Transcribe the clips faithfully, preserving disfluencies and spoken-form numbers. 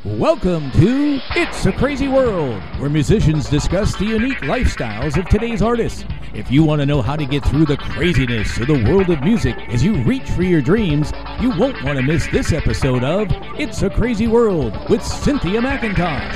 Welcome to It's a Crazy World, where musicians discuss the unique lifestyles of today's artists. If you want to know how to get through the craziness of the world of music as you reach for your dreams, you won't want to miss this episode of It's a Crazy World with Cynthia McIntosh.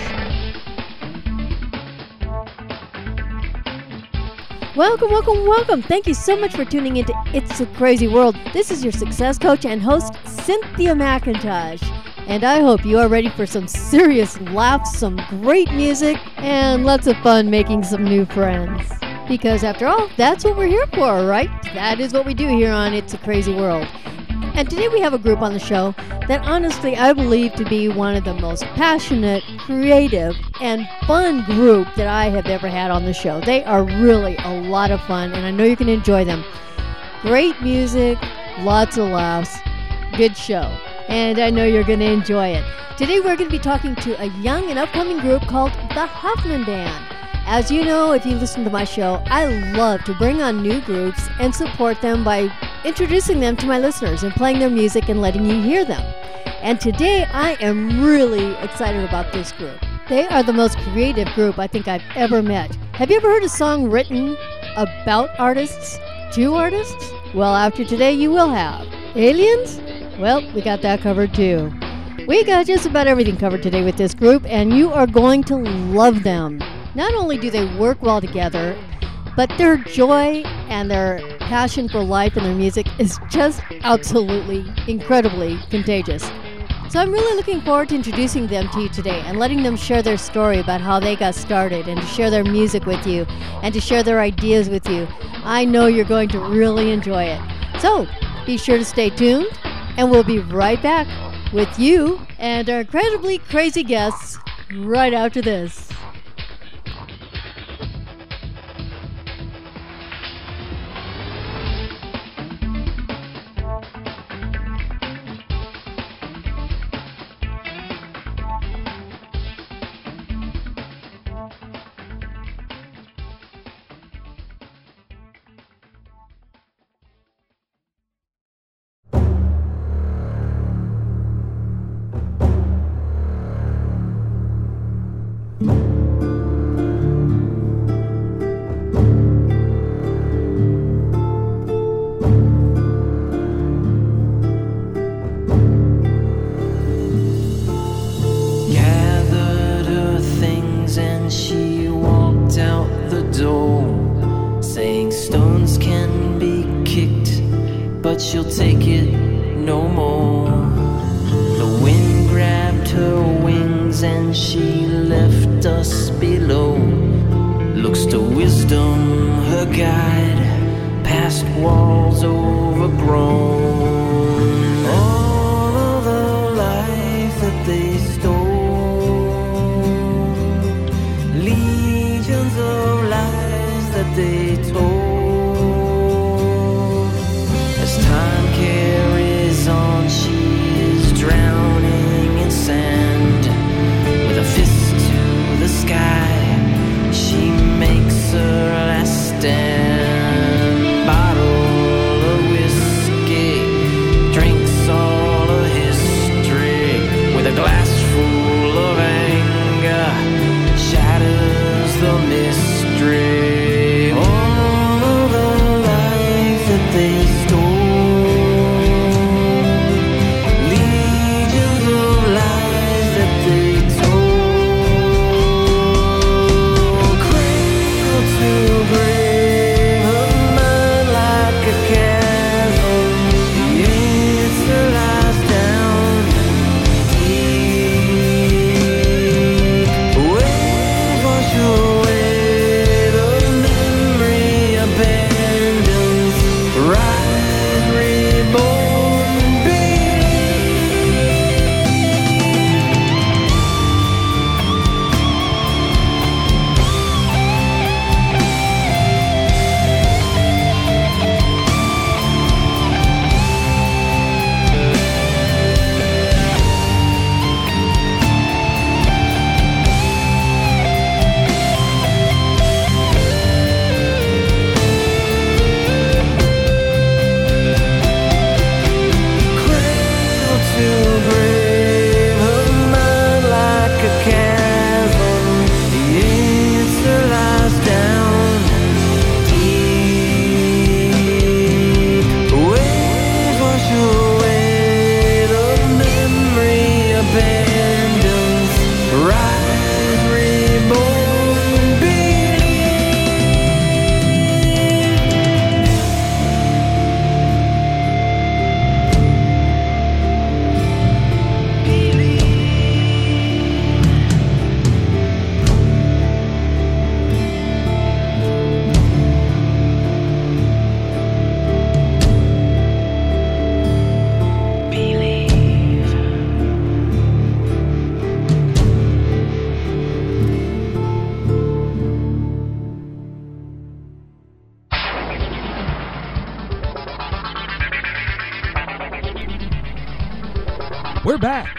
Welcome, welcome, welcome. Thank you so much for tuning into It's a Crazy World. This is your success coach and host, Cynthia McIntosh. And I hope you are ready for some serious laughs, some great music, and lots of fun making some new friends. Because after all, that's what we're here for, right? That is what we do here on It's a Crazy World. And today we have a group on the show that honestly I believe to be one of the most passionate, creative, and fun group that I have ever had on the show. They are really a lot of fun, and I know you can enjoy them. Great music, lots of laughs, good show. And I know you're going to enjoy it. Today we're going to be talking to a young and upcoming group called the Huffman Band. As you know, if you listen to my show, I love to bring on new groups and support them by introducing them to my listeners and playing their music and letting you hear them. And today I am really excited about this group. They are the most creative group I think I've ever met. Have you ever heard a song written about artists, to artists? Well, after today you will have. Aliens? Well, we got that covered too. We got just about everything covered today with this group, and you are going to love them. Not only do they work well together, but their joy and their passion for life and their music is just absolutely, incredibly contagious. So I'm really looking forward to introducing them to you today and letting them share their story about how they got started and to share their music with you and to share their ideas with you. I know you're going to really enjoy it. So be sure to stay tuned. And we'll be right back with you and our incredibly crazy guests right after this. She'll take it no more. The wind grabbed her wings and she left us below. Looks to wisdom, her guide, past walls overgrown. All of the life that they stole, legions of lies that they told. Time carries on, she is drowning in sand. With a fist to the sky, she makes her last stand. Bottle of whiskey, drinks all of history with a glass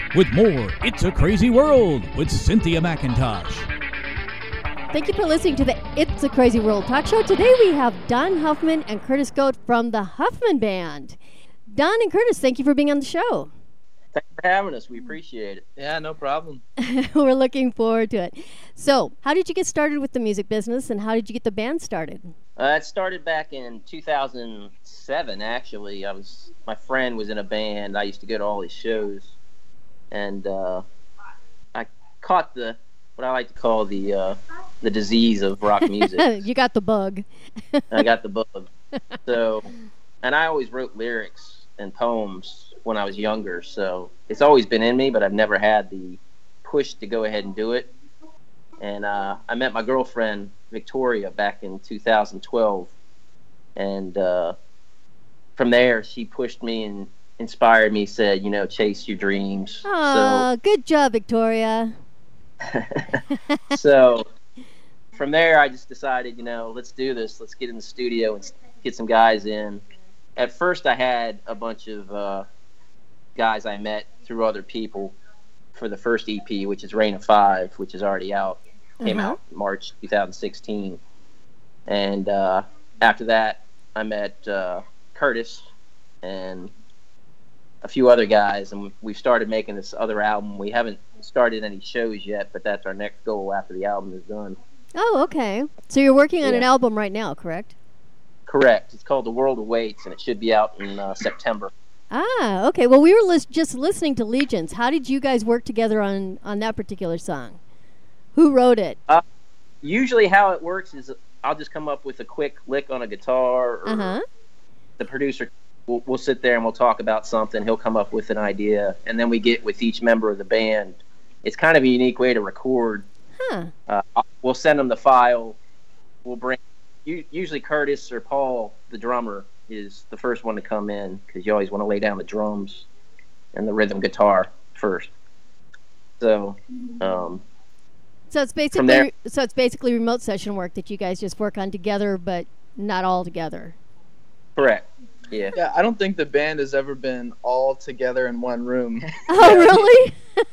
with more It's a Crazy World with Cynthia McIntosh. Thank you for listening to the It's a Crazy World talk show. Today we have Don Huffman and Curtis Goat from the Huffman Band. Don and Curtis, thank you for being on the show. Thanks for having us. We appreciate it. Yeah, no problem. We're looking forward to it. So, how did you get started with the music business, and how did you get the band started? Uh, it started back in two thousand seven, actually. I was my friend was in a band. I used to go to all his shows, and uh, I caught the what I like to call the uh, the disease of rock music. You got the bug. I got the bug. So, and I always wrote lyrics and poems when I was younger, so it's always been in me, but I've never had the push to go ahead and do it. And uh, I met my girlfriend, Victoria, back in two thousand twelve, and uh, from there, she pushed me and inspired me, said, you know, chase your dreams. Oh, so, good job, Victoria. So from there, I just decided, you know, let's do this. Let's get in the studio and get some guys in. At first, I had a bunch of uh, guys I met through other people for the first E P, which is Reign of Five, which is already out. Came Uh-huh. out in March two thousand sixteen. And uh, after that, I met uh, Curtis and a few other guys, and we've started making this other album. We haven't started any shows yet, but that's our next goal after the album is done. Oh, okay. So you're working on Yeah. an album right now, correct? Correct. It's called The World Awaits, and it should be out in uh, September. Ah, okay. Well, we were lis- just listening to Legions. How did you guys work together on, on that particular song? Who wrote it? Uh, usually how it works is I'll just come up with a quick lick on a guitar, or Uh-huh. the producer will we'll sit there and we'll talk about something. He'll come up with an idea, and then we get with each member of the band. It's kind of a unique way to record. Huh. Uh, we'll send them the file. We'll bring u- usually Curtis or Paul, the drummer, is the first one to come in, because you always want to lay down the drums and the rhythm guitar first. So, um, So it's basically there- so it's basically remote session work that you guys just work on together, but not all together. correct. Yeah. Yeah, I don't think the band has ever been all together in one room. Oh, really?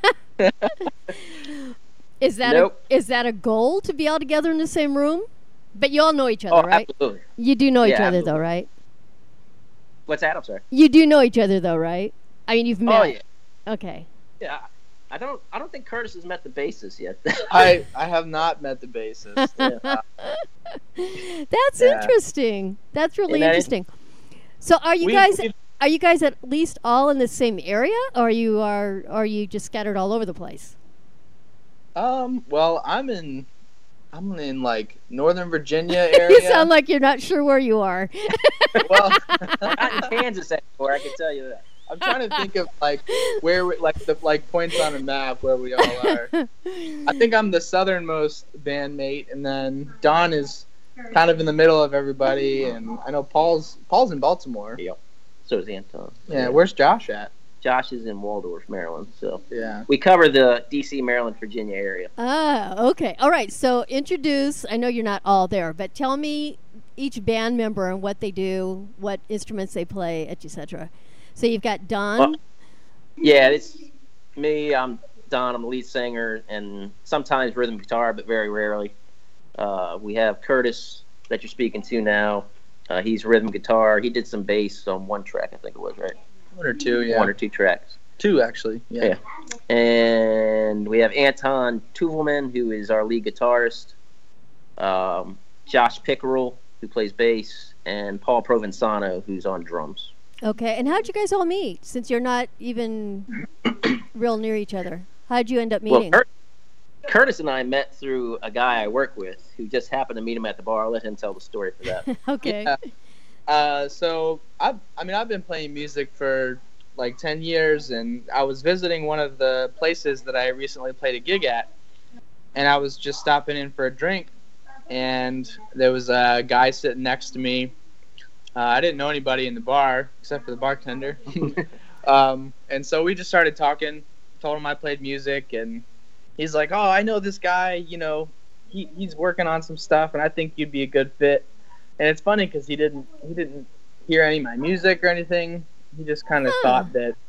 Is that Nope. a, is that a goal to be all together in the same room? But you all know each other, Oh, right? absolutely. You do know each Yeah, other, absolutely. though, right? What's that? I'm sorry. You do know each other, though, right? I mean, you've met. Oh yeah. Okay. Yeah. I don't. I don't think Curtis has met the bassist yet. I, I have not met the bassist. Uh, That's Yeah. interesting. That's really Isn't that interesting. So, are you we- guys we- are you guys at least all in the same area, or you are are you just scattered all over the place? um, well, I'm in, I'm in like Northern Virginia area. You sound like you're not sure where you are. well, Not in Kansas anymore. I can tell you that. I'm trying to think of like where, we, like the like points on a map where we all are. I think I'm the southernmost bandmate, and then Don is kind of in the middle of everybody, and I know Paul's Paul's in Baltimore. Yep. So is Anton. Yeah, where's Josh at? Josh is in Waldorf, Maryland. So Yeah. we cover the D C, Maryland, Virginia area. Ah, okay. All right. So introduce, I know you're not all there, but tell me each band member and what they do, what instruments they play, et cetera. So you've got Don. Well, yeah, it's me. I'm Don. I'm the lead singer, and sometimes rhythm guitar, but very rarely. Uh, we have Curtis that you're speaking to now. Uh, he's rhythm guitar. He did some bass on one track, I think it was, right? One or two, yeah. One or two tracks. Two, actually. Yeah. Yeah. And we have Anton Tuvelman, who is our lead guitarist. Um, Josh Pickerel, who plays bass, and Paul Provenzano, who's on drums. Okay. And how'd you guys all meet, since you're not even real near each other? How'd you end up meeting? Well, Cur- Curtis and I met through a guy I work with who just happened to meet him at the bar. I'll let him tell the story for that. Okay. Yeah. Uh, so I, I mean, I've been playing music for like ten years, and I was visiting one of the places that I recently played a gig at, and I was just stopping in for a drink, and there was a guy sitting next to me. Uh, I didn't know anybody in the bar except for the bartender, um, and so we just started talking. Told him I played music, and he's like, "Oh, I know this guy. You know, he he's working on some stuff, and I think you'd be a good fit." And it's funny because he didn't he didn't hear any of my music or anything. He just kind of Huh. thought that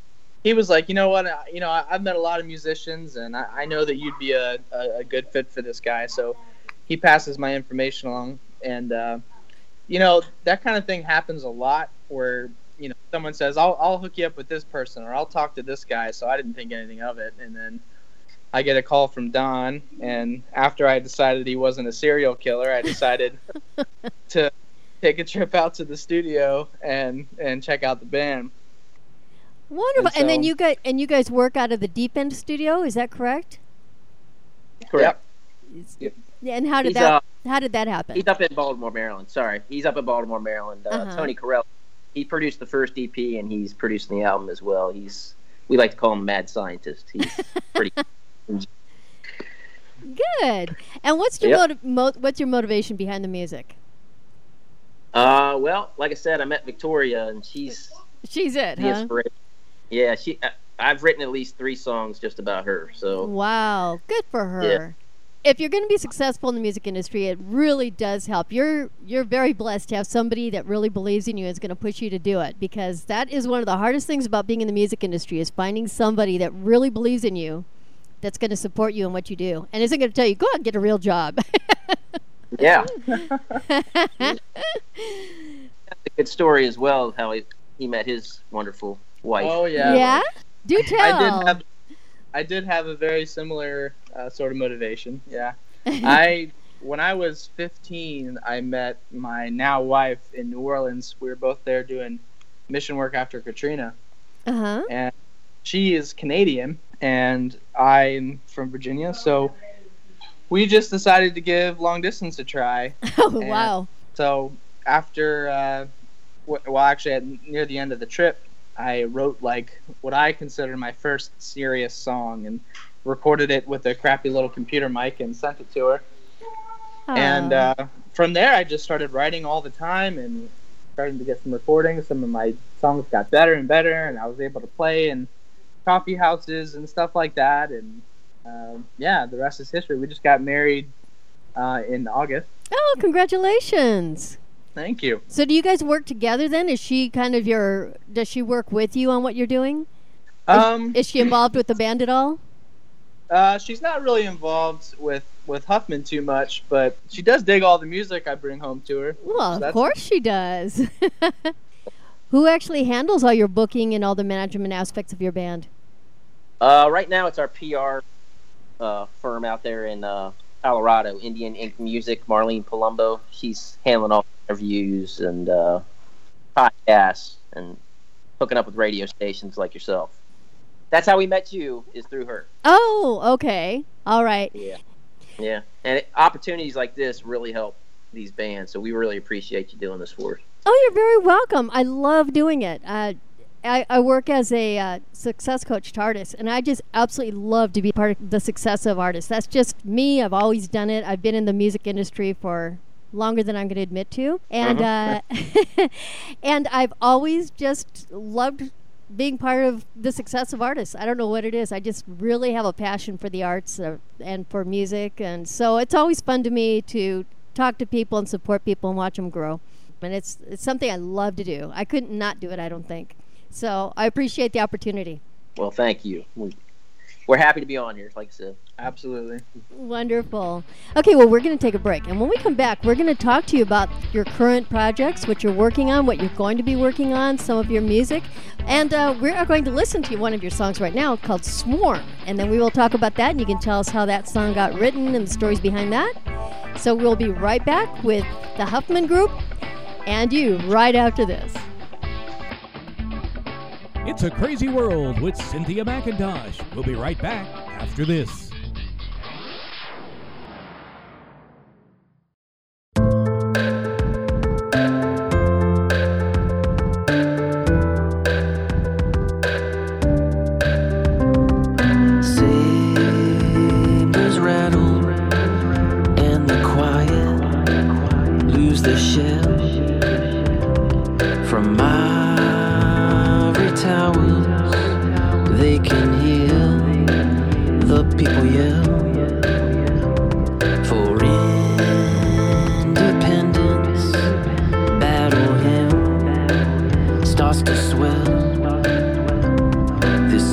he was like, you know what, I, you know, I, I've met a lot of musicians, and I, I know that you'd be a, a, a good fit for this guy. So he passes my information along, and uh, you know, that kind of thing happens a lot where, you know, someone says, I'll I'll hook you up with this person, or I'll talk to this guy. So I didn't think anything of it, and then I get a call from Don, and after I decided he wasn't a serial killer, I decided to take a trip out to the studio and and check out the band. Wonderful. And And, then so- you guys and you guys work out of the Deep End studio, is that correct? Correct. Is- And how did He's, that uh, how did that happen? He's up in Baltimore, Maryland. Sorry, he's up in Baltimore, Maryland. Uh, Uh-huh. Tony Carell. He produced the first E P, and he's producing the album as well. He's we like to call him Mad Scientist. He's pretty. Good. And what's your Yep. motiv- mo- what's your motivation behind the music? Uh, well, like I said, I met Victoria, and she's She's it, the huh? inspiration. Yeah, she. I, I've written at least three songs just about her. So Wow, good for her. Yeah. If you're going to be successful in the music industry, it really does help. You're you're very blessed to have somebody that really believes in you and is going to push you to do it, because that is one of the hardest things about being in the music industry is finding somebody that really believes in you, that's going to support you in what you do, and isn't going to tell you, go out and get a real job. yeah, that's a good story as well. How he he met his wonderful wife. Oh yeah. Yeah? Do tell. I did have I did have a very similar uh, sort of motivation. Yeah. I when I was fifteen, I met my now wife in New Orleans. We were both there doing mission work after Katrina, Uh-huh. and she is Canadian and I'm from Virginia, so we just decided to give long distance a try. Oh, And wow. So after, uh, w- well, actually, at, near the end of the trip, I wrote like what I consider my first serious song and recorded it with a crappy little computer mic and sent it to her. And Aw. uh, from there, I just started writing all the time and starting to get some recordings. Some of my songs got better and better, and I was able to play in coffee houses and stuff like that. And um, yeah, the rest is history. We just got married uh, in August. Oh, congratulations. Thank you. So do you guys work together then? Is she kind of your, does she work with you on what you're doing? Um, Is she involved with the band at all? uh, she's not really involved with, with Huffman too much, but she does dig all the music I bring home to her. Well, So of that's- course she does. Who actually handles all your booking and all the management aspects of your band? Uh, right now, it's our P R uh, firm out there in uh, Colorado, Indian Ink Music. Marlene Palumbo. She's handling all the interviews and uh, podcasts and hooking up with radio stations like yourself. That's how we met you, is through her. Oh, okay. All right. Yeah, yeah. And it, opportunities like this really help these bands, so we really appreciate you doing this for us. Oh, you're very welcome. I love doing it. Uh, I, I work as a uh, success coach to artists, and I just absolutely love to be part of the success of artists. That's just me. I've always done it. I've been in the music industry for longer than I'm going to admit to, and uh, and I've always just loved being part of the success of artists. I don't know what it is. I just really have a passion for the arts uh, and for music, and so it's always fun to me to talk to people and support people and watch them grow. And it's it's something I love to do. I couldn't not do it, I don't think. So I appreciate the opportunity. Well, thank you. We, we're happy to be on here, like I said. Absolutely. Wonderful. Okay, well, we're going to take a break. And when we come back, we're going to talk to you about your current projects, what you're working on, what you're going to be working on, some of your music. And uh, we are going to listen to one of your songs right now called Swarm. And then we will talk about that, and you can tell us how that song got written and the stories behind that. So we'll be right back with the Huffman Group and you right after this. It's a Crazy World with Cynthia McIntosh. We'll be right back after this. Sabers rattle and the quiet lose the shell from ivory towers. They can hear the people yell for independence. Battle hymn starts to swell. This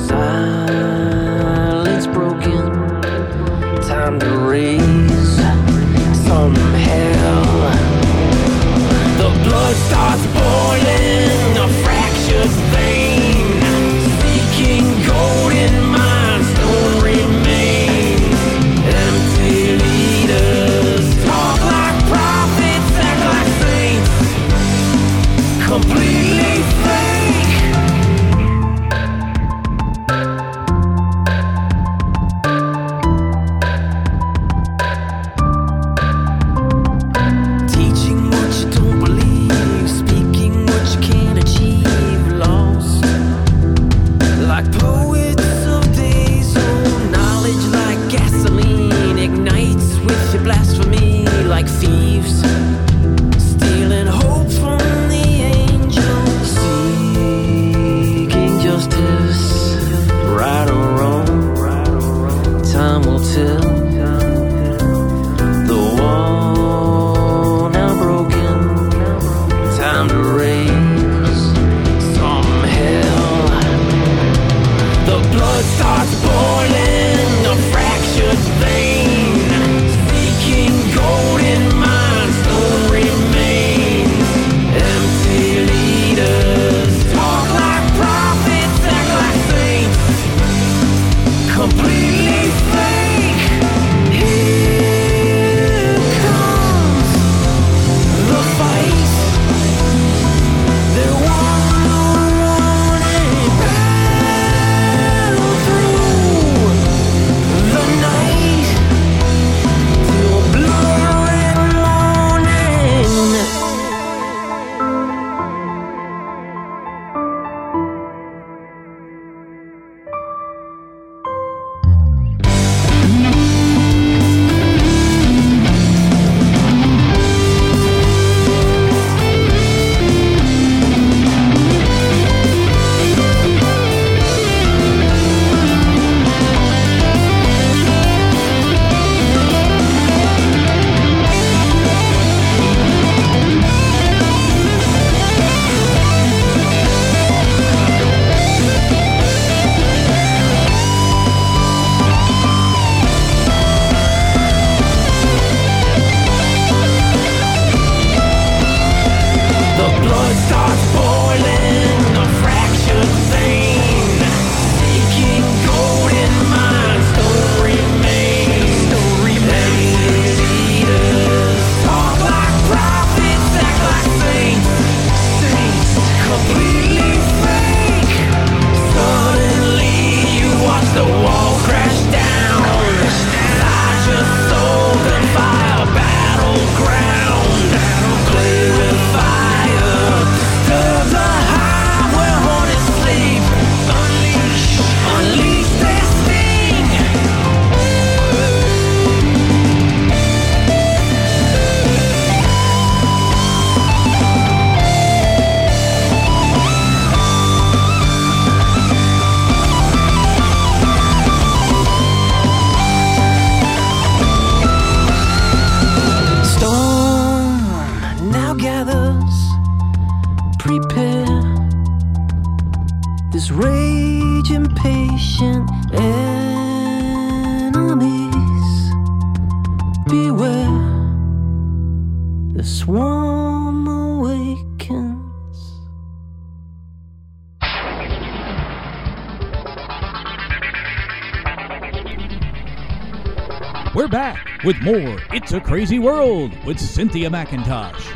time will tell. The wall now broken, time to raise some hell. The blood starts boiling, a fractured vein, seeking golden mines, stone remains. Empty leaders talk like prophets, act like saints, completely fake. Here comes the fight. There was no warning. Battle through the night till blood red morning. The blood starts boiling, a fractured vein, seeking golden mines, don't remain. Empty leaders talk like prophets, act like saints, saints, completely fake. Suddenly you watch the wall crash down. Light your soul and fire battleground. Play with fire, stir the hive where hornets sleep. Unleash, unleash their sting. Storm now gathers, prepare. This rage impatient enemies, beware. The swarm awakens. We're back with more It's a Crazy World with Cynthia McIntosh.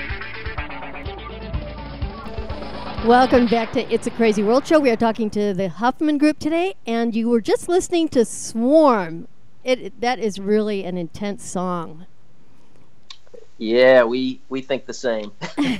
Welcome back to It's a Crazy World Show. We are talking to the Huffman Group today, and you were just listening to Swarm. It, it that is really an intense song. Yeah, we, we think the same.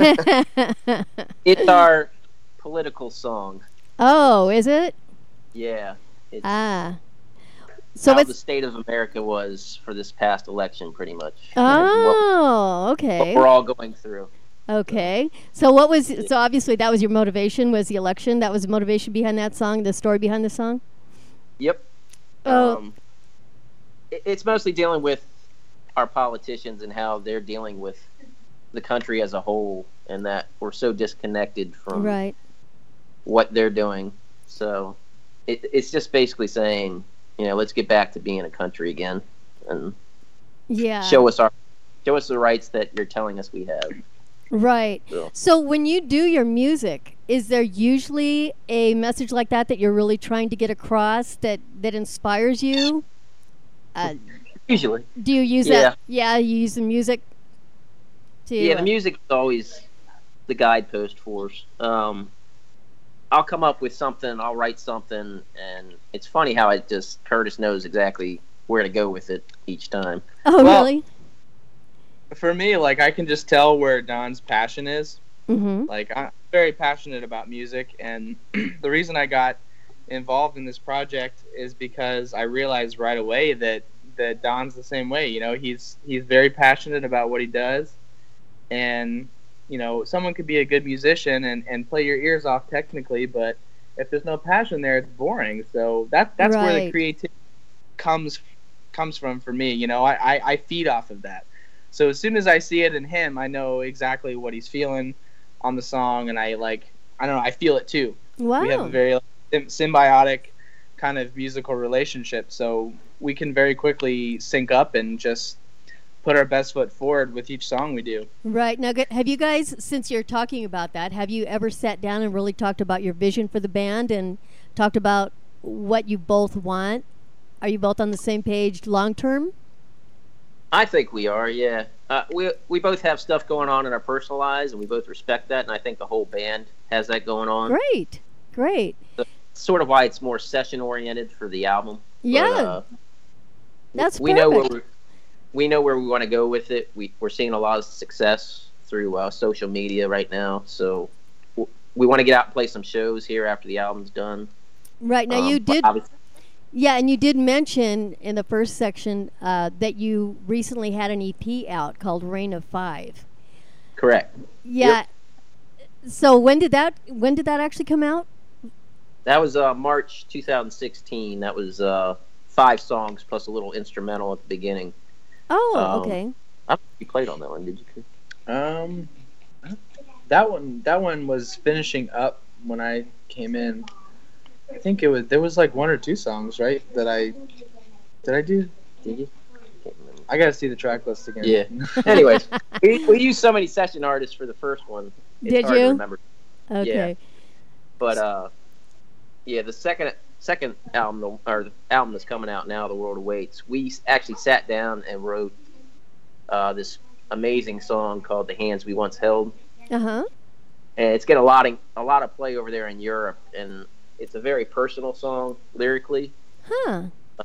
It's our political song. Oh, is it? Yeah. It's Ah. So how it's the state of America was for this past election, pretty much. Oh, What, okay. what we're all going through. Okay. So what was so obviously that was your motivation, was the election. That was the motivation behind that song, the story behind the song? Yep. Oh. Um, it, it's mostly dealing with our politicians and how they're dealing with the country as a whole, and that we're so disconnected from Right. what they're doing. So it, it's just basically saying, you know, let's get back to being a country again and Yeah. show us our show us the rights that you're telling us we have. Right. So, So when you do your music, is there usually a message like that that you're really trying to get across that, that inspires you? Uh, usually. do you use Yeah. that? Yeah, you use the music to Yeah, the uh, music is always the guidepost for us. Um, I'll come up with something, I'll write something, and it's funny how it just, Curtis knows exactly where to go with it each time. Oh, Well, really? For me, like, I can just tell where Don's passion is. Mm-hmm. Like, I'm very passionate about music, and the reason I got involved in this project is because I realized right away that, that Don's the same way. You know, he's he's very passionate about what he does, and, you know, someone could be a good musician and, and play your ears off technically, but if there's no passion there, it's boring. So that that's where the Right. creativity comes comes from for me. You know, I, I, I feed off of that. So as soon as I see it in him, I know exactly what he's feeling on the song, and I like I don't know, I feel it too. Wow. We have a very like, symbiotic kind of musical relationship, so we can very quickly sync up and just put our best foot forward with each song we do. Right. Now, have you guys, since you're talking about that, have you ever sat down and really talked about your vision for the band and talked about what you both want? Are you both on the same page long term? I think we are, yeah. Uh, we we both have stuff going on in our personal lives, and we both respect that, and I think the whole band has that going on. Great, great. So, sort of why it's more session-oriented for the album. Yeah, but, uh, that's we perfect. know where we we know where we want to go with it. We we're seeing a lot of success through uh, social media right now, so w- we want to get out and play some shows here after the album's done. Right now, Um, you but did. obviously- Yeah, and you did mention in the first section uh, that you recently had an E P out called Reign of Five. Correct. Yeah. So when did that when did that actually come out? That was uh, March two thousand sixteen. That was uh, five songs plus a little instrumental at the beginning. Oh, Um, okay. I don't think you played on that one, did you? Um, that one that one was finishing up when I came in. I think it was there was like one or two songs, right? That I did I do? Did you? Can't remember. I gotta see the track list again. Yeah. Anyways, we, we used so many session artists for the first one. It's Did hard to you? remember. Okay. But uh, yeah, the second second album, the, or the album that's coming out now, The World Awaits. We s- actually sat down and wrote uh, this amazing song called "The Hands We Once Held," Uh huh. and it's getting a lot of a lot of play over there in Europe. And it's a very personal song lyrically Huh.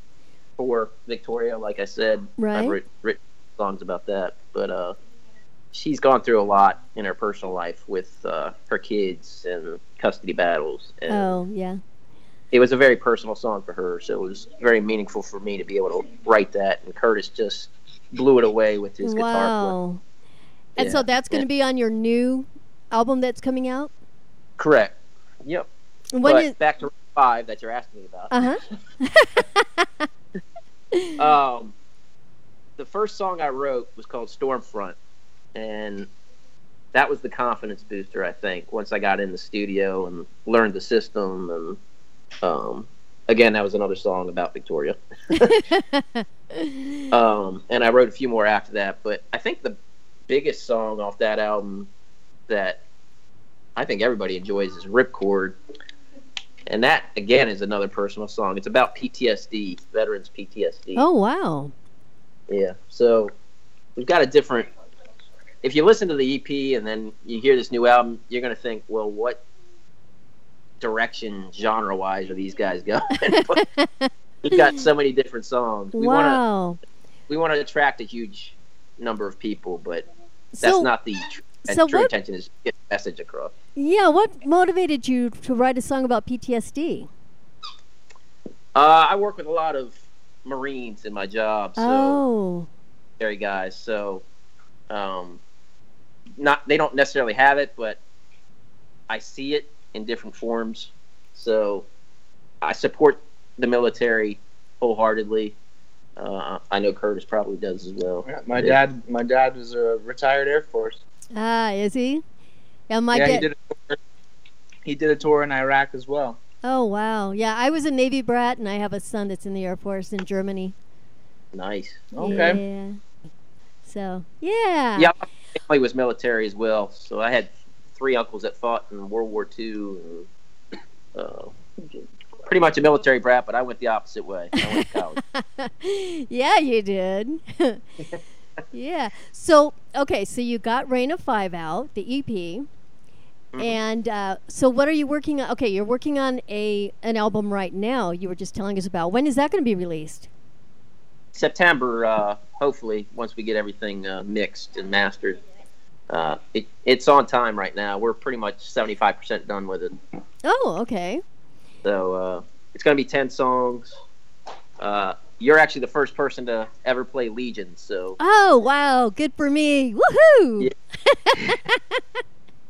for Victoria. Like I said, Right. I've writ- written songs about that, but uh, she's gone through a lot in her personal life with uh, her kids and custody battles. And Oh, yeah. it was a very personal song for her, so it was very meaningful for me to be able to write that. And Curtis just blew it away with his guitar Wow. And Yeah. so that's going to be on your new album that's coming out? play. Correct. Yep. When but is, back to five that you're asking me about. uh-huh. Um, the first song I wrote was called Stormfront, and that was the confidence booster, I think, once I got in the studio and learned the system. And um, again, that was another song about Victoria. um, and I wrote a few more after that, but I think the biggest song off that album that I think everybody enjoys is Ripcord. And that, again, is another personal song. It's about P T S D, veterans P T S D. Oh, wow. Yeah, so we've got a different... If you listen to the E P and then you hear this new album, you're going to think, well, what direction, genre-wise, are these guys going? But we've got so many different songs. We want Wow. to we want to attract a huge number of people, but that's So, not the tr- so true what- intention is to get the message across. yeah, what motivated you to write a song about P T S D? Uh, I work with a lot of Marines in my job, so Oh, military guys. So, um, not they don't necessarily have it, but I see it in different forms. So, I support the military wholeheartedly. Uh, I know Curtis probably does as well. Yeah, my Yeah. dad my dad was a retired Air Force. ah, is he? Yeah, my yeah, dad. he did a tour. He did a tour in Iraq as well. Oh, wow. Yeah, I was a Navy brat, and I have a son that's in the Air Force in Germany. Nice. Okay. Yeah. So, yeah. Yeah, my family was military as well. So I had three uncles that fought in World War Two. And, uh, pretty much a military brat, but I went the opposite way. I went to college. Yeah, you did. Yeah. So, okay, so you got Reign of Five out, the E P. Mhm. And uh, so what are you working on? Okay, you're working on a an album right now you were just telling us about. When is that going to be released? September, uh, hopefully, once we get everything uh, mixed and mastered. Uh, it, it's on time right now. We're pretty much seventy-five percent done with it. Oh, okay. So uh, it's going to be ten songs. Uh, you're actually the first person to ever play Legion, so Oh, wow. Good for me. Woohoo!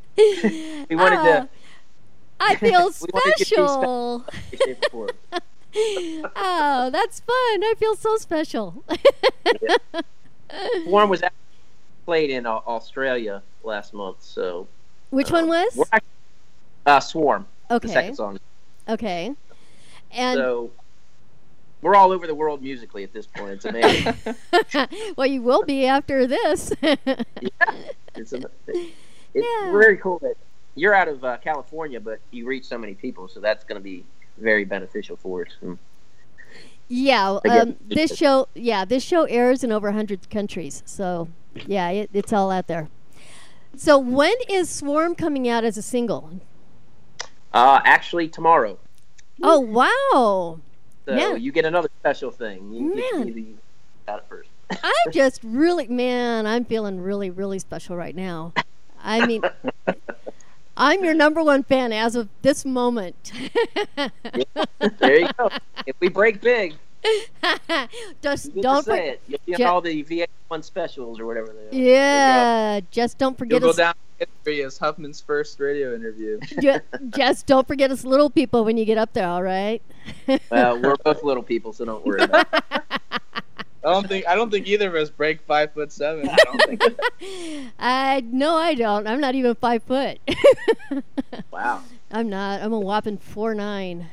we wanted Ah, to... I feel We wanted to give you special. shape and form. Oh, that's fun. I feel so special. Yeah. Swarm was actually played in uh, Australia last month. So Which uh, one was? we're actually, uh, Swarm. Okay. The second song. Okay. And So we're all over the world musically at this point. It's amazing. well, you will be after this. Yeah, it's, a, it's Yeah. very cool that you're out of uh, California, but you reach so many people, so that's going to be very beneficial for us. And Yeah, I get um, it. this show, yeah, this show airs in over one hundred countries. So, yeah, it, it's all out there. So, when is Swarm coming out as a single? uh, actually, tomorrow. Oh, wow. So Yeah. you get another special thing. You get Man. to be out it first. I'm just really, man, I'm feeling really, really special right now. I mean, I'm your number one fan as of this moment. There you go. If we break big, Just you get don't to say forget. it. You'll be on ju- all the V H one specials or whatever they are. Yeah, just don't You'll forget go us. down in history as Huffman's first radio interview. ju- just don't forget us little people when you get up there. All right. Well, we're both little people, so don't worry about it. I don't think I don't think either of us break five foot seven. I don't think. I no, I don't. I'm not even five foot. Wow. I'm not. I'm a whopping four nine.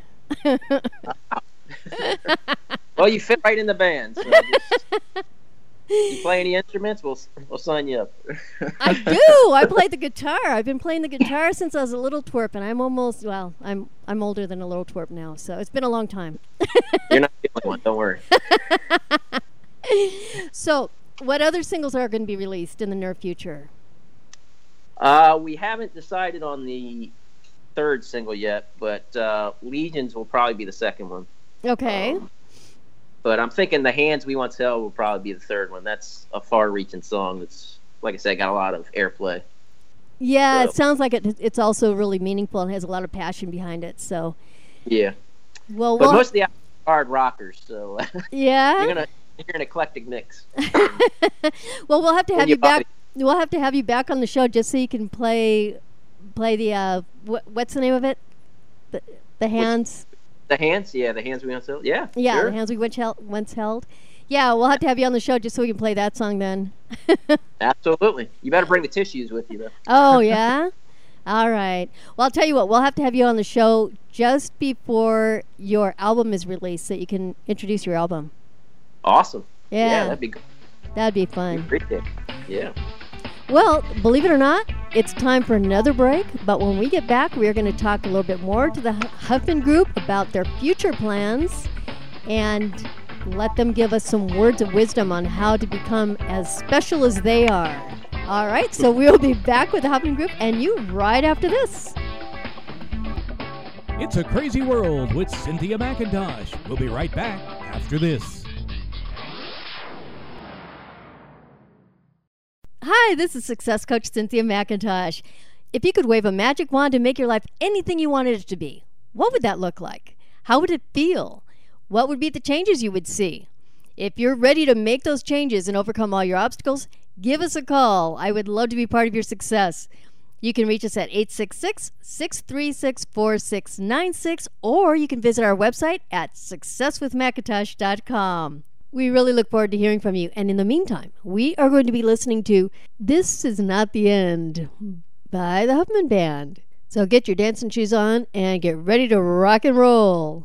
Well, you fit right in the band. So just, you play any instruments, we'll we'll sign you up. I do. I play the guitar. I've been playing the guitar since I was a little twerp, and I'm almost well. I'm I'm older than a little twerp now, so it's been a long time. You're not the only one. Don't worry. So, what other singles are going to be released in the near future? Uh, we haven't decided on the third single yet, but uh, Legions will probably be the second one. Okay. Um, but I'm thinking The Hands We Once Held will probably be the third one. That's a far-reaching song that's, like I said, got a lot of airplay. Yeah, so- it sounds like it. It's also really meaningful and has a lot of passion behind it. So, Yeah. well, But well most of the albums are hard rockers, so yeah. you're gonna hear an eclectic mix. Well, we'll have to In have your you back. body. We'll have to have you back on the show just so you can play, play the uh, what, what's the name of it? The the hands. The Hands, yeah, The Hands We Once Held. Yeah, Yeah, sure. the hands we once held, once held. Yeah, we'll have to have you on the show just so we can play that song then. Absolutely. You better bring the tissues with you, though. Oh yeah. All right. Well, I'll tell you what. We'll have to have you on the show just before your album is released, so you can introduce your album. Awesome. Yeah, that'd be good. that'd be fun. Great day. Yeah. Well, believe it or not, it's time for another break. But when we get back, we are going to talk a little bit more to the Huffman Group about their future plans and let them give us some words of wisdom on how to become as special as they are. All right, so we'll be back with the Huffman Group and you right after this. It's a Crazy World with Cynthia McIntosh. We'll be right back after this. Hi, this is Success Coach Cynthia McIntosh. If you could wave a magic wand to make your life anything you wanted it to be, what would that look like? How would it feel? What would be the changes you would see? If you're ready to make those changes and overcome all your obstacles, give us a call. I would love to be part of your success. You can reach us at eight six six, six three six, four six nine six, or you can visit our website at success with macintosh dot com. We really look forward to hearing from you. And in the meantime, we are going to be listening to This Is Not the End by the Huffman Band. So get your dancing shoes on and get ready to rock and roll.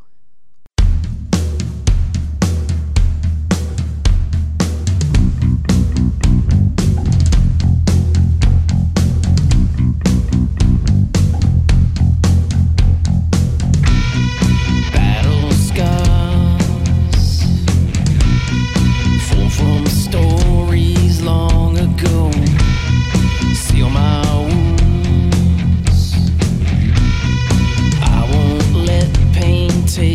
Battle scars form from stories long ago. Seal my wounds. I won't let pain take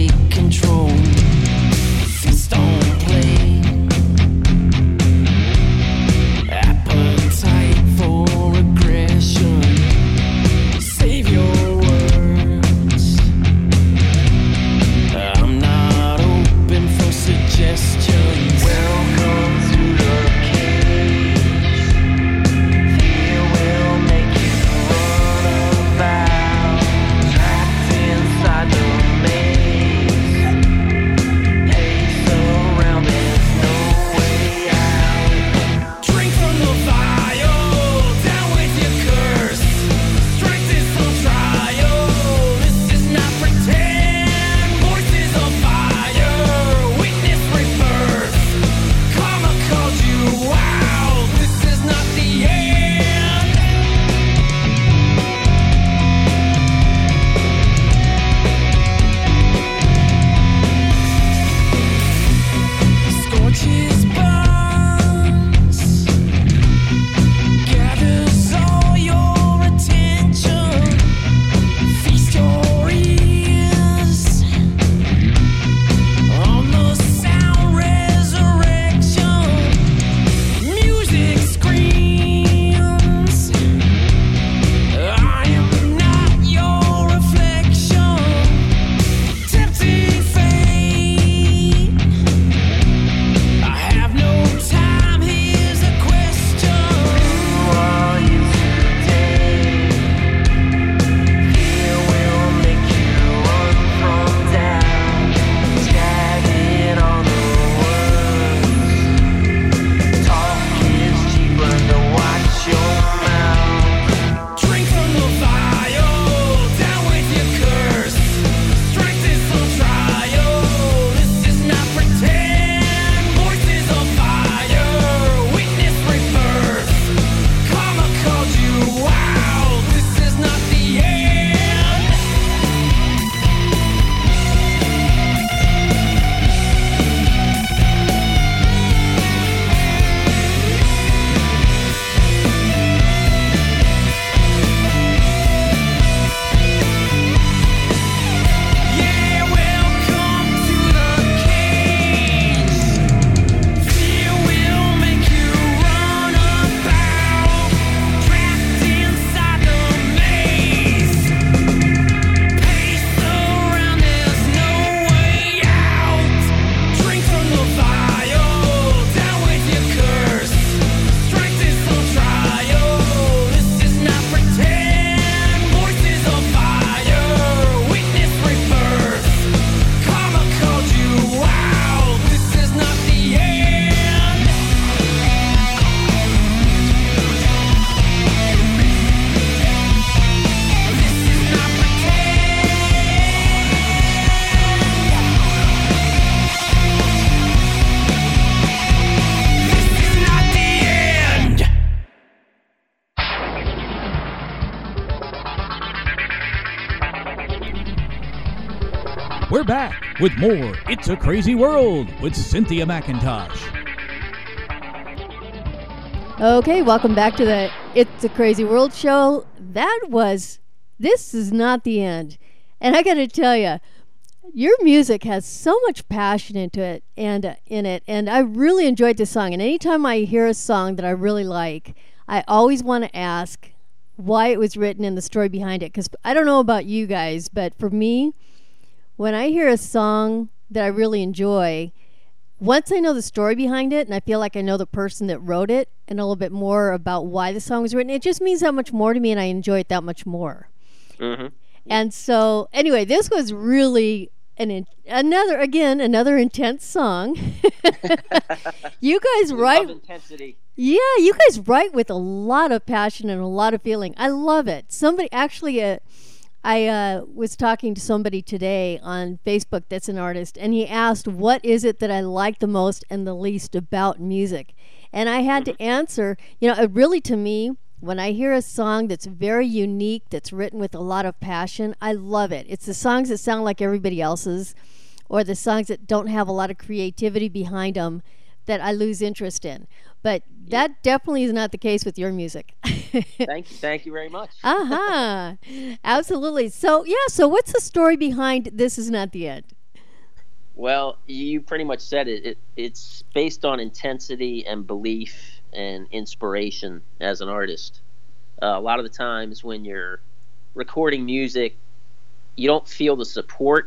back with more It's a Crazy World with Cynthia McIntosh. Okay, welcome back to the It's a Crazy World show. That was This Is Not the End. And I got to tell you, your music has so much passion into it and uh, in it, and I really enjoyed this song. And anytime I hear a song that I really like, I always want to ask why it was written and the story behind it. Because I don't know about you guys, but for me, when I hear a song that I really enjoy, once I know the story behind it and I feel like I know the person that wrote it and a little bit more about why the song was written, it just means that much more to me and I enjoy it that much more. Mm-hmm. And so, anyway, this was really an in, another, again, another intense song. You guys write... Love intensity. Yeah, you guys write with a lot of passion and a lot of feeling. I love it. Somebody, actually, uh, I uh, was talking to somebody today on Facebook that's an artist, and he asked, what is it that I like the most and the least about music? And I had mm-hmm. to answer, you know, it really, to me, when I hear a song that's very unique, that's written with a lot of passion, I love it. It's the songs that sound like everybody else's, or the songs that don't have a lot of creativity behind them that I lose interest in. But that definitely is not the case with your music. Thank you. Thank you very much. Uh-huh. Absolutely. So, yeah, so what's the story behind This Is Not the End? Well, you pretty much said it. it it's based on intensity and belief and inspiration as an artist. Uh, a lot of the times when you're recording music, you don't feel the support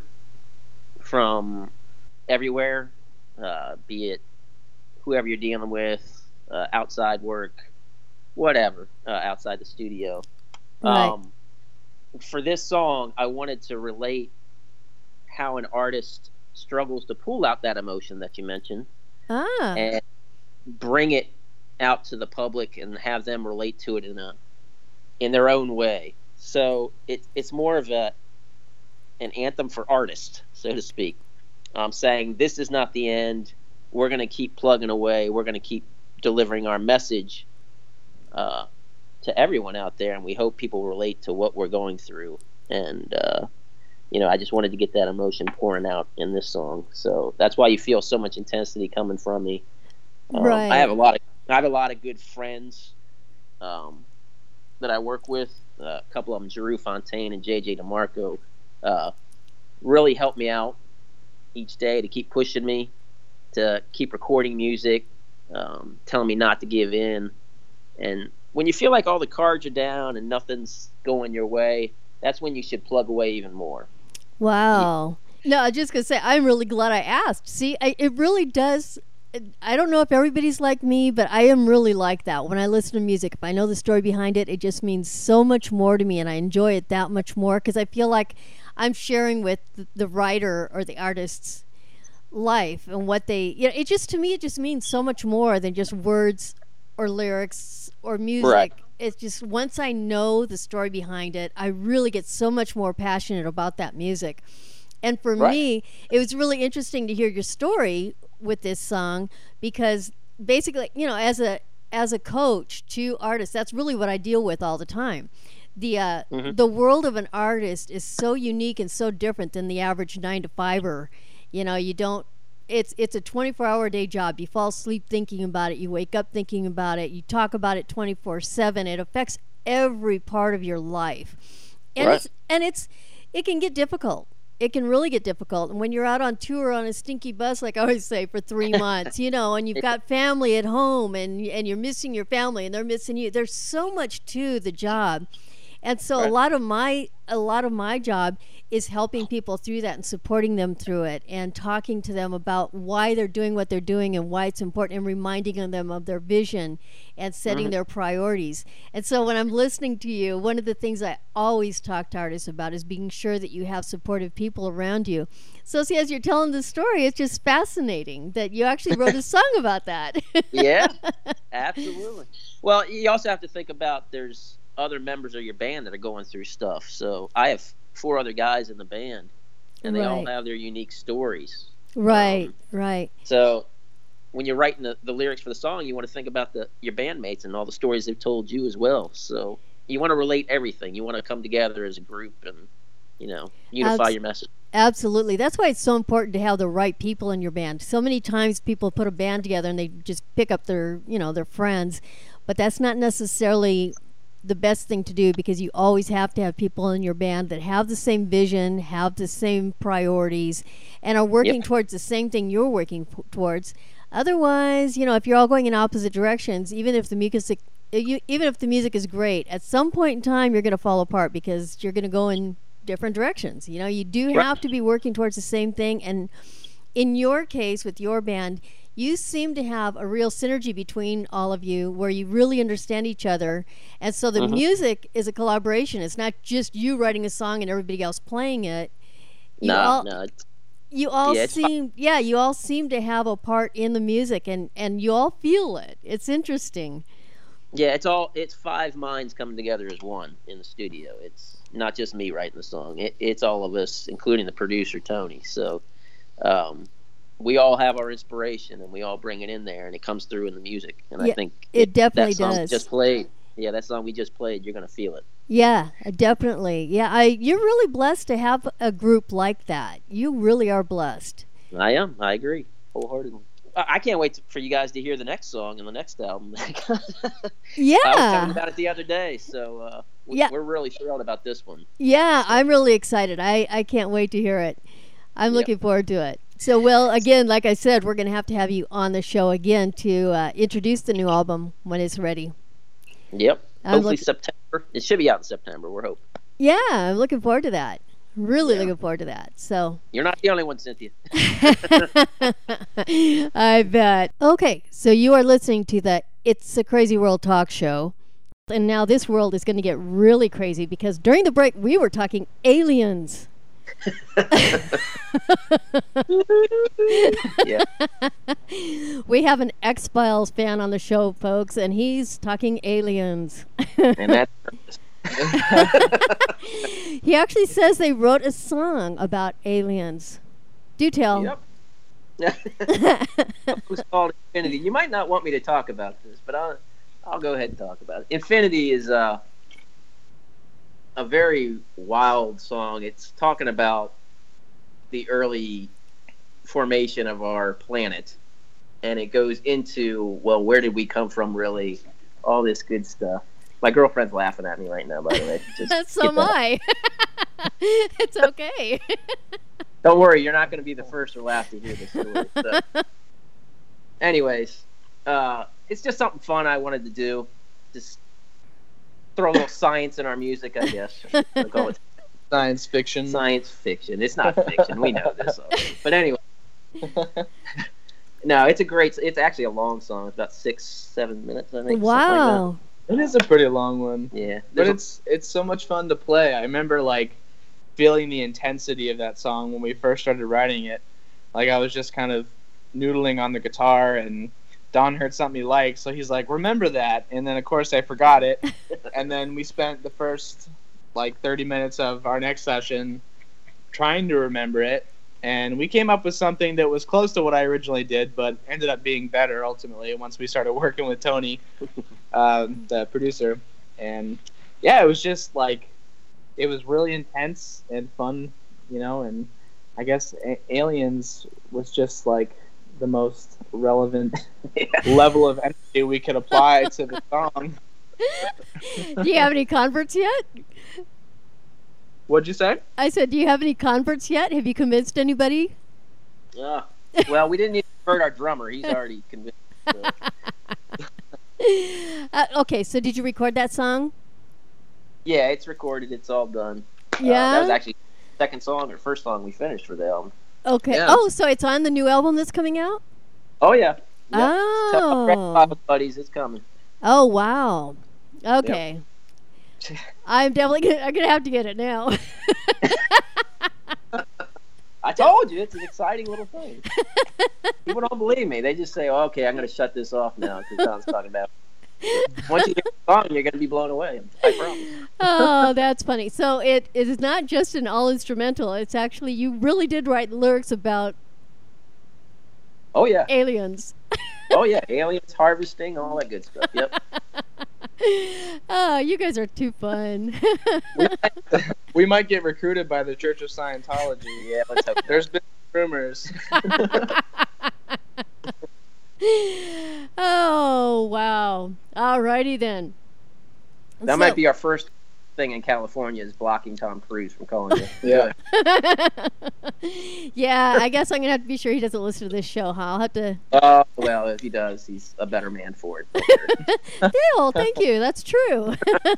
from everywhere, uh, be it whoever you're dealing with, uh, outside work, whatever, uh, outside the studio. Right. Um, for this song, I wanted to relate how an artist struggles to pull out that emotion that you mentioned Ah. and bring it out to the public and have them relate to it in a in their own way. So it, it's more of a an anthem for artists, so to speak. I'm saying this is not the end. We're going to keep plugging away. We're going to keep delivering our message uh, to everyone out there, and we hope people relate to what we're going through. And uh, you know, I just wanted to get that emotion pouring out in this song. So that's why you feel so much intensity coming from me. Um, Right. I have a lot of I have a lot of good friends um, that I work with. Uh, a couple of them, Giroux Fontaine and J J DeMarco, uh, really help me out each day to keep pushing me, to keep recording music, um, telling me not to give in. And when you feel like all the cards are down and nothing's going your way, that's when you should plug away even more. Wow. No, I was just going to say, I'm really glad I asked. See, I, it really does. I don't know if everybody's like me, but I am really like that. When I listen to music, if I know the story behind it, it just means so much more to me, and I enjoy it that much more because I feel like I'm sharing with the, the writer or the artist's life and what they, you know, it just, to me, it just means so much more than just words or lyrics or music. Right. It's just, once I know the story behind it, I really get so much more passionate about that music. And for Right. me, it was really interesting to hear your story with this song because basically, you know, as a as a coach to artists, that's really what I deal with all the time. The uh, Mhm. the world of an artist is so unique and so different than the average nine to fiver. You know, you don't. It's it's a twenty-four hour day job. You fall asleep thinking about it. You wake up thinking about it. You talk about it twenty-four seven. It affects every part of your life, and Right. it's and it's it can get difficult. It can really get difficult. And when you're out on tour on a stinky bus, like I always say, for three months, you know, and you've got family at home and and you're missing your family and they're missing you. There's so much to the job. And so Right. a lot of my a lot of my job is helping people through that and supporting them through it and talking to them about why they're doing what they're doing and why it's important and reminding them of their vision and setting Mhm. their priorities. And so when I'm listening to you, one of the things I always talk to artists about is being sure that you have supportive people around you. So see, as you're telling the story, it's just fascinating that you actually wrote a song about that. Yeah, absolutely. Well, you also have to think about there's other members of your band that are going through stuff. So I have four other guys in the band, and they all Right. have their unique stories. Right, Um, right. So when you're writing the, the lyrics for the song, you want to think about the your bandmates and all the stories they've told you as well. So you want to relate everything. You want to come together as a group and, you know, unify Abs- your message. Absolutely. That's why it's so important to have the right people in your band. So many times people put a band together and they just pick up their, you know, their friends, but that's not necessarily the best thing to do, because you always have to have people in your band that have the same vision, have the same priorities, and are working Yep. towards the same thing you're working p- towards. Otherwise, you know, if you're all going in opposite directions, even if the music, you, even if the music is great, at some point in time you're going to fall apart because you're going to go in different directions. You know, you do Right. have to be working towards the same thing. And in your case with your band, you seem to have a real synergy between all of you where you really understand each other. And so the Mhm. music is a collaboration. It's not just you writing a song and everybody else playing it. You No, all, no. It's, you all Yeah, it's seem, yeah, you all seem to have a part in the music, and, and you all feel it. It's interesting. yeah, it's all. It's five minds coming together as one in the studio. It's not just me writing the song. It, it's all of us, including the producer Tony. So, um, we all have our inspiration, and we all bring it in there, and it comes through in the music. And Yeah, I think it definitely that song does. just played. Yeah, that song we just played. You're gonna feel it. Yeah, uh, definitely. Yeah, I you're really blessed to have a group like that. You really are blessed. I am. I agree wholeheartedly. I, I can't wait to, for you guys to hear the next song and the next album. I was Yeah. telling about it the other day, so uh, we, Yeah. we're really thrilled about this one. Yeah, I'm really excited. I, I can't wait to hear it. I'm Yep. looking forward to it. So, well, again, like I said, we're going to have to have you on the show again to uh, introduce the new album when it's ready. Yep. I'm Hopefully look- September. It should be out in September. We're hoping. Yeah, I'm looking forward to that. Really Yeah. looking forward to that. So, You're not the only one, Cynthia. I bet. Okay, so you are listening to the It's a Crazy World talk show. And now this world is going to get really crazy because during the break we were talking aliens. Yeah. We have an X-Files fan on the show, folks, and he's talking aliens. And that's He actually says they wrote a song about aliens. Do tell. Yep. It was called Infinity. You might not want me to talk about this, but I'll I'll go ahead and talk about it. Infinity is uh, a very wild song. It's talking about the early formation of our planet, and it goes into, well, where did we come from, really? All this good stuff. My girlfriend's laughing at me right now, by the way. Just So get am that. I. It's okay. Don't worry, you're not going to be the first or last to hear this story. So. Anyways, uh, it's just something fun I wanted to do. Just throw a little science in our music, I guess. We'll call it Science fiction. science fiction. It's not fiction. We know this already. But anyway, no, it's a great. It's actually a long song. It's about six, seven minutes, I think. something like that. Wow. It is a pretty long one. Yeah, But there's a- it's it's so much fun to play. I remember like feeling the intensity of that song when we first started writing it. Like I was just kind of noodling on the guitar, and Don heard something he liked, so he's like, "Remember that." And then of course I forgot it. And then we spent the first like thirty minutes of our next session trying to remember it, and we came up with something that was close to what I originally did, but ended up being better ultimately once we started working with Tony, um, the producer. And yeah, it was just like, it was really intense and fun, you know, and I guess A- Aliens was just like the most relevant level of energy we could apply to the song. Do you have any converts yet? What'd you say? I said, do you have any converts yet? Have you convinced anybody? Ah, well, we didn't even convert our drummer. He's already convinced. So. Uh, okay, so did you record that song? Yeah, it's recorded. It's all done. Uh, Yeah? that was actually the second song or first song we finished for the album. Okay. Yeah. Oh, so it's on the new album that's coming out? Oh, yeah. yeah. Tell Oh. Red Cloud buddies, it's coming. Oh, wow. Okay. I'm definitely gonna, I'm gonna have to get it now. I told you, it's an exciting little thing. People don't believe me. They just say, oh, okay, I'm going to shut this off now because Don's talking about it. Once you hear the song, you're going to be blown away. I promise. Oh, that's funny. So it, it is not just an all instrumental. It's actually, you really did write lyrics about Oh, yeah. aliens. Oh, yeah. Aliens, harvesting, all that good stuff. Yep. Oh, you guys are too fun. we, might, we might get recruited by the Church of Scientology. Yeah, let's hope. There's been rumors. Oh, wow. Alrighty then. That So- might be our first thing in California is blocking Tom Cruise from calling you. Yeah. Yeah, I guess I'm going to have to be sure he doesn't listen to this show, huh? I'll have to... Oh, well, if he does, he's a better man for it. Dale, thank you. That's true.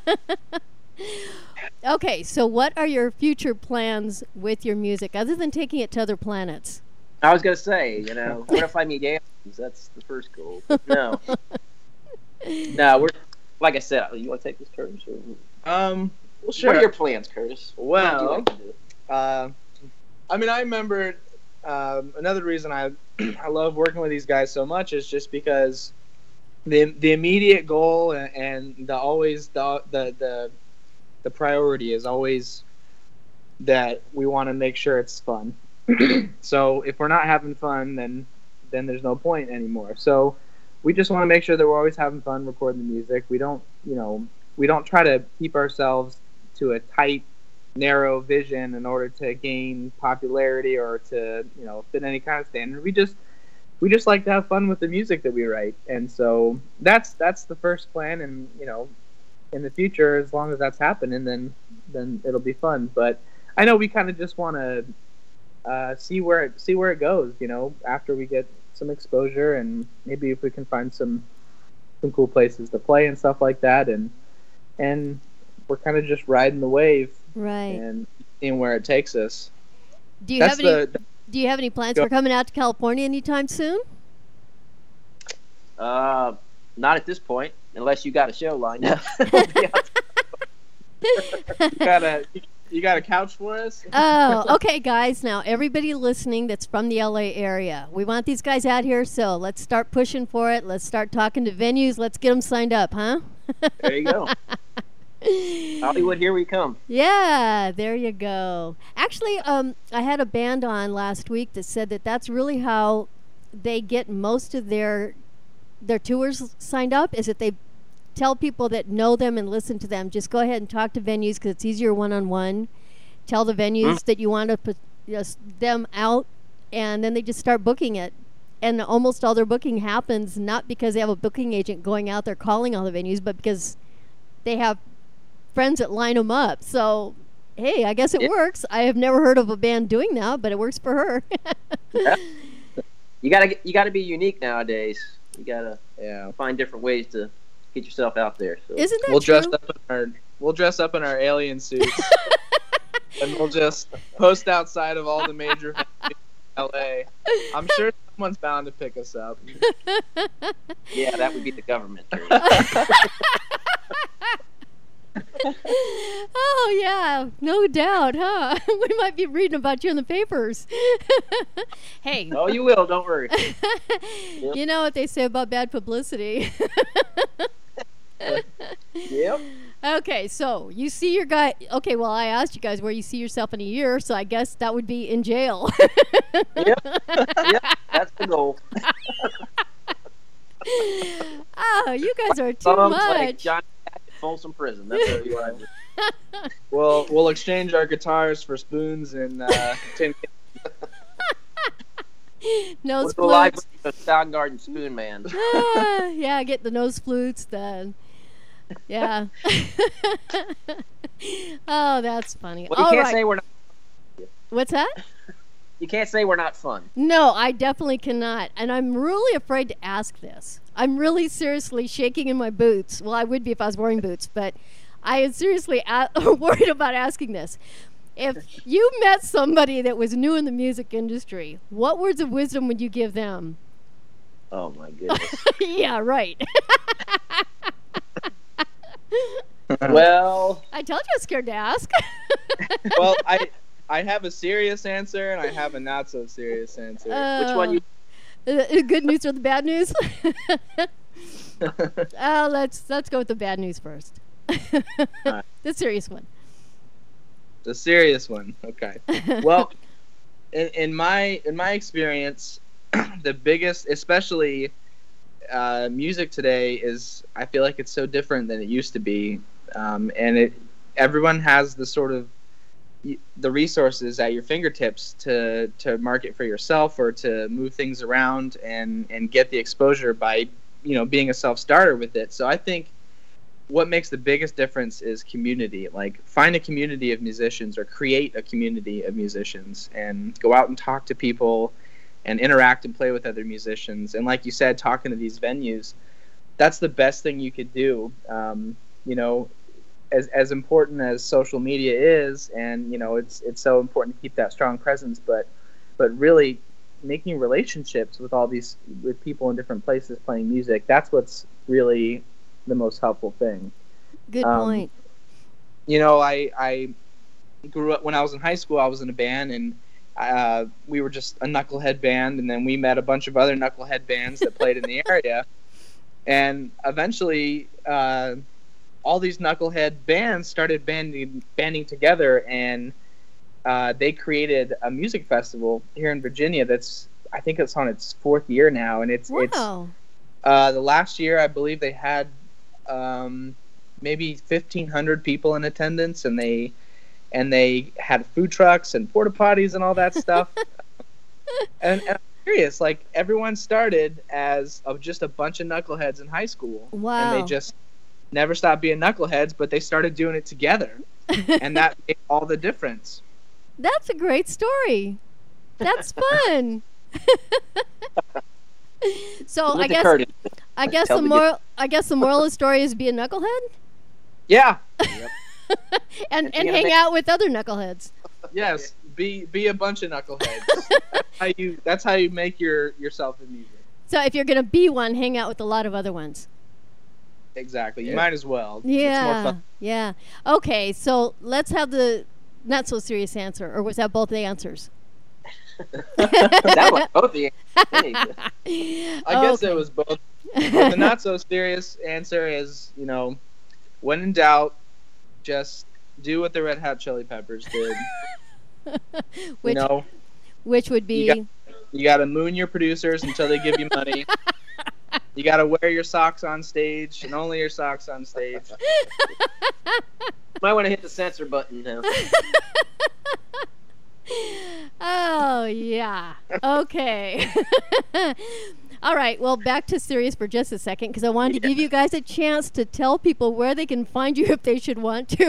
Okay, so what are your future plans with your music, other than taking it to other planets? I was going to say, you know, what if I meet aliens? That's the first goal. But no. No, we're, like I said, you want to take this, Curtis? Or, Um. Well, What sure. are your plans, Curtis? What would you Well, like to do? uh, I mean, I remember um, another reason I I love working with these guys so much is just because the the immediate goal and, and the always the the the the priority is always that we want to make sure it's fun. So if we're not having fun, then then there's no point anymore. So we just want to make sure that we're always having fun recording the music. We don't, you know, we don't try to keep ourselves to a tight, narrow vision in order to gain popularity or to, you know, fit any kind of standard. We just we just like to have fun with the music that we write, and so that's that's the first plan. And you know, in the future, as long as that's happening, then then it'll be fun. But I know we kind of just want to uh, see where it see where it goes. You know, after we get some exposure, and maybe if we can find some some cool places to play and stuff like that, and and we're kind of just riding the wave Right. and seeing where it takes us. Do you That's have any the Do you have any plans Go- for coming out to California anytime soon? Uh, not at this point, unless you got a show lined up. you got a you got a couch for us? Oh, okay, guys. Now, everybody listening that's from the L A area, we want these guys out here, so let's start pushing for it. Let's start talking to venues. Let's get them signed up, huh? There you go. Hollywood, here we come. Yeah, there you go. Actually, um, I had a band on last week that said that that's really how they get most of their their tours signed up, is that they tell people that know them and listen to them, just go ahead and talk to venues because it's easier one-on-one. Tell the venues that you want to put just them out, and then they just start booking it. And almost all their booking happens not because they have a booking agent going out there calling all the venues, but because they have friends that line them up. So, hey, I guess it Yeah. works. I have never heard of a band doing that, but it works for her. Yeah. You gotta get- you gotta be unique nowadays. You gotta Yeah. find different ways to get yourself out there. So. Isn't that We'll true? dress up in our we'll dress up in our alien suits and we'll just post outside of all the major venues in L A. I'm sure someone's bound to pick us up. Yeah, that would be the government. Oh, yeah, no doubt, huh? We might be reading about you in the papers. Hey, Oh, you will. Don't worry. you know what they say about bad publicity. Yep. Okay, so you see your guy. Okay, well, I asked you guys where you see yourself in a year, so I guess that would be in jail. Yep. Yep. That's the goal. Oh, you guys are too Um, like much. Johnny Cash at Folsom Prison. That's what you want. We'll we'll exchange our guitars for spoons and uh, tin cans. Nose What's the live flutes. the Soundgarden Spoon Man? Ah, yeah, get the nose flutes then. Yeah. Oh, that's funny. Well, you All can't right. say we're not. What's that? You can't say we're not fun. No, I definitely cannot. And I'm really afraid to ask this. I'm really seriously shaking in my boots. Well, I would be if I was wearing boots, but I am seriously a- worried about asking this. If you met somebody that was new in the music industry, what words of wisdom would you give them? Oh my goodness. Yeah, right. Well, I told you I was scared to ask. Well, I I have a serious answer and I have a not so serious answer. which one you? Uh, good news or the bad news? Uh, let's let's go with the bad news first. Alright. The serious one. The serious one. Okay. Well, in, in my in my experience, the biggest, especially uh, music today is, I feel like it's so different than it used to be, um, and it everyone has the sort of the resources at your fingertips to to market for yourself or to move things around and and get the exposure by, you know, being a self-starter with it. So I think what makes the biggest difference is community. Like, find a community of musicians or create a community of musicians and go out and talk to people and interact and play with other musicians. And like you said, talking to these venues, that's the best thing you could do. Um, you know, as as important as social media is, and you know, it's it's so important to keep that strong presence, but but really making relationships with all these with people in different places playing music, that's what's really the most helpful thing. Good um, point. You know, I I grew up when I was in high school. I was in a band, and uh, we were just a knucklehead band, and then we met a bunch of other knucklehead bands that played in the area, and eventually uh, all these knucklehead bands started banding banding together, and uh, they created a music festival here in Virginia. That's, I think it's on its fourth year now, and it's Wow. it's uh, the last year I believe they had um, maybe fifteen hundred people in attendance, and they and they had food trucks and porta potties and all that stuff. and, and I'm curious, like, everyone started as of just a bunch of knuckleheads in high school, Wow. and they just never stopped being knuckleheads, but they started doing it together, and that made all the difference. That's a great story. That's fun. So I With the guess Curtis. I guess Tell the me moral I guess the moral of the story is be a knucklehead Yeah. and And and be a hang big- out with other knuckleheads. Yes. Be be a bunch of knuckleheads. that's how you. That's how you make your yourself in music. So if you're gonna be one, hang out with a lot of other ones. Exactly. You Yeah. might as well. It's more Yeah, fun. yeah. Okay, so let's have the not so serious answer, or was that both the answers? That was both the hey, I guess Okay. it was both. But the not so serious answer is, you know, when in doubt, just do what the Red Hot Chili Peppers did. which you know, which would be You got- you got to moon your producers until they give you money. You got to wear your socks on stage, and only your socks on stage. might want to hit the censor button now. Oh yeah. Okay. All right. Well, back to serious for just a second, because I wanted to give you guys a chance to tell people where they can find you if they should want to.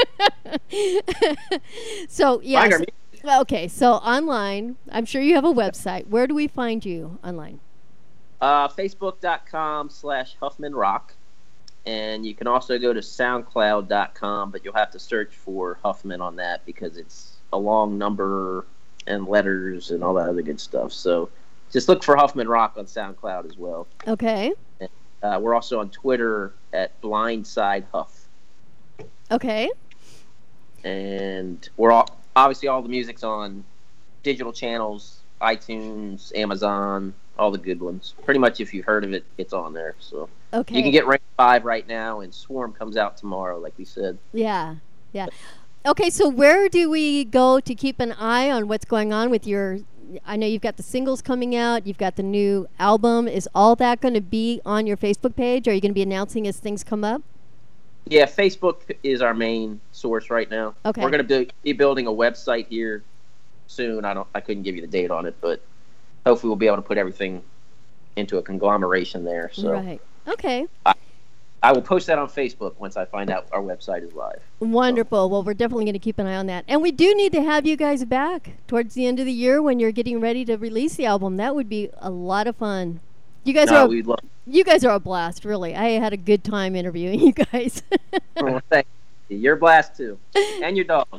So Find yes. our music. Okay. So online, I'm sure you have a website. Where do we find you online? Uh, Facebook.com slash Huffman Rock. And you can also go to SoundCloud dot com, but you'll have to search for Huffman on that because it's a long number and letters and all that other good stuff. So just look for Huffman Rock on SoundCloud as well. Okay. Uh, we're also on Twitter at Blindside Huff. Okay. And we're all, obviously all the music's on digital channels, iTunes, Amazon, all the good ones. Pretty much if you've heard of it, it's on there. So Okay. you can get Rain five right now, and Swarm comes out tomorrow, like we said. Yeah. Yeah. Okay, so where do we go to keep an eye on what's going on with your I know you've got the singles coming out, you've got the new album. Is all that going to be on your Facebook page? Are you going to be announcing as things come up? Yeah, Facebook is our main source right now. Okay. We're going to be building a website here soon. I don't I couldn't give you the date on it, but hopefully we'll be able to put everything into a conglomeration there. So Right. Okay. I will post that on Facebook once I find out our website is live. Wonderful. Well, we're definitely going to keep an eye on that. And we do need to have you guys back towards the end of the year when you're getting ready to release the album. That would be a lot of fun. You guys No, are we'd love you guys are a blast, really. I had a good time interviewing you guys. well, thank you. Your blast too. And your dog.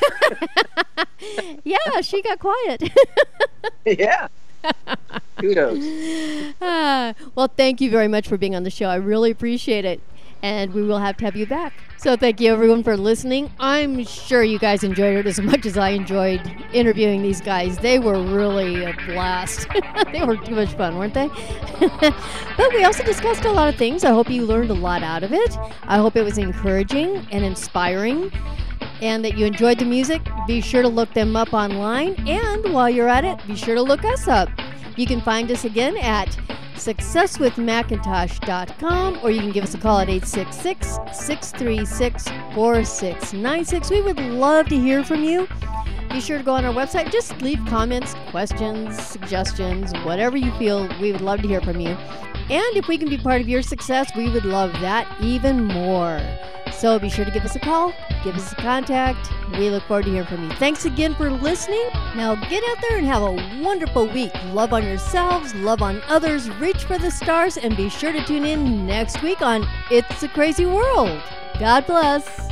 Yeah, she got quiet. Yeah. Kudos. Ah, well, thank you very much for being on the show. I really appreciate it. And we will have to have you back. So thank you, everyone, for listening. I'm sure you guys enjoyed it as much as I enjoyed interviewing these guys. They were really a blast. They were too much fun, weren't they? But we also discussed a lot of things. I hope you learned a lot out of it. I hope it was encouraging and inspiring, and that you enjoyed the music. Be sure to look them up online. And while you're at it, be sure to look us up. You can find us again at success with macintosh dot com, or you can give us a call at eight six six, six three six, four six nine six. We would love to hear from you. Be sure to go on our website. Just leave comments, questions, suggestions, whatever you feel. We would love to hear from you. And if we can be part of your success, we would love that even more. So be sure to give us a call, give us a contact. We look forward to hearing from you. Thanks again for listening. Now get out there and have a wonderful week. Love on yourselves, love on others, reach for the stars, and be sure to tune in next week on It's a Crazy World. God bless.